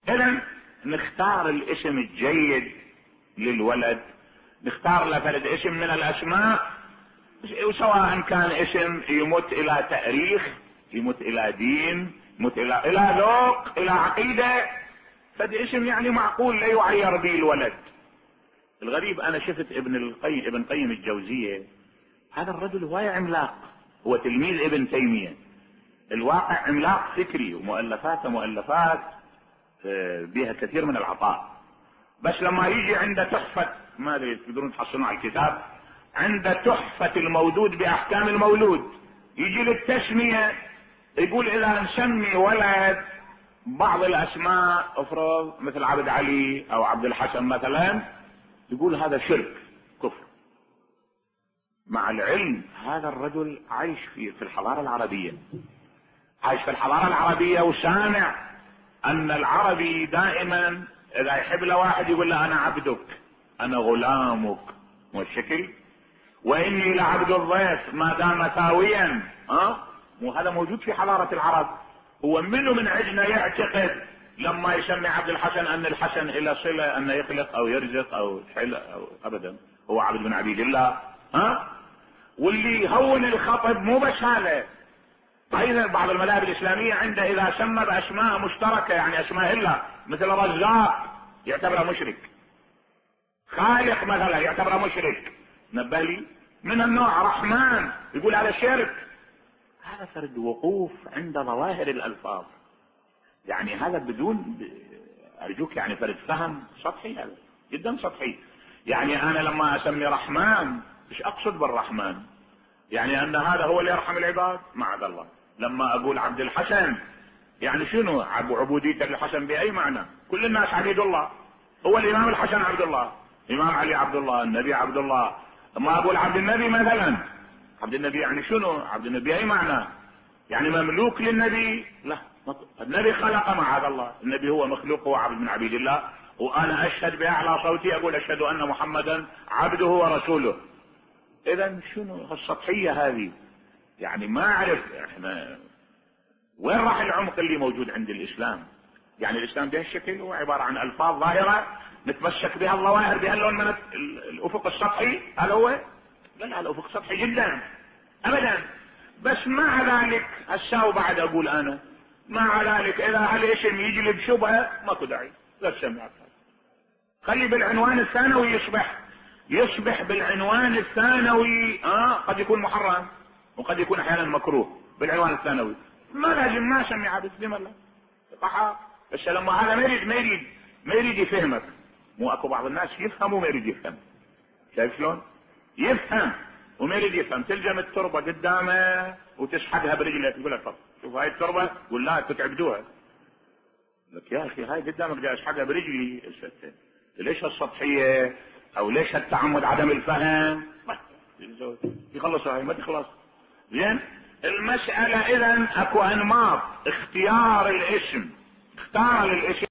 اذا نختار الاسم الجيد للولد، نختار له فرد اسم من الاسماء، وسواء كان اسم يمت الى تاريخ، يمت الى دين، يمت الى ذوق، الى عقيده، فد اسم يعني معقول لا يعير به الولد. الغريب انا شفت ابن قيم الجوزية، هذا الرجل هواية عملاق، هو تلميذ ابن تيمية، الواقع عملاق فكري، ومؤلفاته مؤلفات بها كثير من العطاء. بس لما يجي عند تحفة، ما ادري تقدرون تحصلون على الكتاب، عند تحفة المودود باحكام المولود، يجي للتسمية يقول اذا نسمي ولد بعض الاسماء، افرض مثل عبد علي او عبد الحسن مثلا، يقول هذا شرك كفر. مع العلم هذا الرجل عايش في الحضارة العربية، عايش في الحضارة العربية، وسامع ان العربي دائما اذا يحب له واحد يقول له انا عبدك، انا غلامك، والشكل واني لعبد الضيف ما دام ثاويا. وهذا موجود في حضارة العرب. هو منه من عندنا يعتقد لما يسمي عبد الحسن ان الحسن الى صلة انه يخلق او يرزق او حل أو ابدا، هو عبد بن عبيد الله. واللي يهون الخطب مو بس هذا، ايضا بعض المذاهب الاسلامية عنده اذا سمى باسماء مشتركة، يعني اسماء الله، مثل رزاق يعتبره مشرك، خالق مثلا يعتبره مشرك، نبه لي من النوع رحمن يقول هذا شرك. هذا فرد وقوف عند ظواهر الالفاظ، يعني هذا بدون ارجوك يعني فرد فهم سطحي، هذا جدا سطحي. يعني انا لما اسمي رحمن مش اقصد بالرحمن يعني ان هذا هو اللي يرحم العباد، معاذ الله. لما اقول عبد الحسن يعني شنو عبودية الحسن باي معنى؟ كل الناس عبيد الله، هو الامام الحسن عبد الله، امام علي عبد الله، النبي عبد الله. لما اقول عبد النبي مثلا، عبد النبي يعني شنو؟ عبد النبي اي معنى؟ يعني مملوك للنبي؟ لا، النبي خلق معاذ الله، النبي هو مخلوق، هو عبد من عبيد الله. وانا اشهد باعلى صوتي اقول اشهد ان محمدا عبده ورسوله. اذا شنو السطحية هذه؟ يعني ما اعرف احنا وين راح العمق اللي موجود عند الاسلام. يعني الاسلام بهالشكل هو عبارة عن الفاظ ظاهرة نتمسك بها الظواهر بهاللون من الافق السطحي، هذا هو؟ لا، الافق سطحي جدا ابدا. بس مع ذلك هسه وبعد اقول انا مع ذلك اذا هالاسم يجي لي بشبهه ماكو داعي لا تسمي عبد. خلي بالعنوان الثانوي يصبح بالعنوان الثانوي قد يكون محرم وقد يكون احيانا مكروه بالعنوان الثانوي، ما لازم ما اسمي عبد، لما لا صح. بس لما هذا ما يريد يفهمك، مو اكو بعض الناس يفهم وما يريد يفهم، شايف شلون؟ يفهم وما يريد يفهم، تلجم التربة قدامه وتسحبها برجلك، تقول لك طب شوف هاي التربة، قول لا تتعبدوها، لك يا اخي هاي قدامك بدي اسحبها برجلي، ليش السطحية او ليش التعمد عدم الفهم؟ يخلصوا هاي ما تخلص. زين المسألة اذا اكو انماط اختيار الاسم، اختار الاسم